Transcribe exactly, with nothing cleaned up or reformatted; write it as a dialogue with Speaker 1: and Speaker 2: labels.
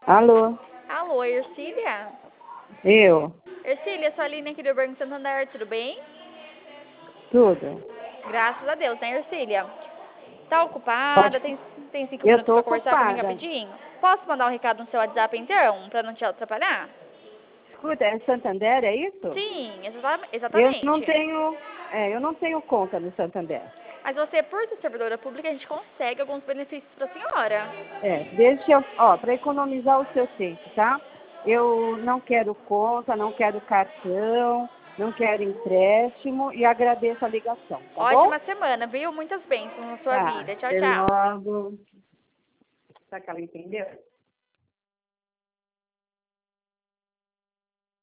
Speaker 1: Alô?
Speaker 2: Alô, Ercília?
Speaker 1: Eu?
Speaker 2: Ercília, sou a Aline aqui do Banco Santander, tudo bem?
Speaker 1: Tudo?
Speaker 2: Graças a Deus, né, Ercília? Tá
Speaker 1: Pode.
Speaker 2: ocupada? Tem, tem cinco
Speaker 1: Eu
Speaker 2: minutos
Speaker 1: tô
Speaker 2: pra conversar comigo
Speaker 1: ocupada.
Speaker 2: rapidinho? Posso mandar um recado no seu WhatsApp então, pra não te atrapalhar?
Speaker 1: Escuta, é Santander, é isso?
Speaker 2: Sim, exata-
Speaker 1: Eu não
Speaker 2: exatamente.
Speaker 1: tenho, é, eu não tenho conta no Santander.
Speaker 2: Mas você, por ser servidora pública, a gente consegue alguns benefícios pra senhora.
Speaker 1: É, deixa eu, ó, para economizar o seu tempo, tá? Eu não quero conta, não quero cartão, não quero empréstimo e agradeço a ligação, tá bom?
Speaker 2: Ótima semana, viu? Muitas bênçãos na sua
Speaker 1: Tá,
Speaker 2: vida. Tchau,
Speaker 1: até
Speaker 2: tchau.
Speaker 1: logo. Será que ela entendeu?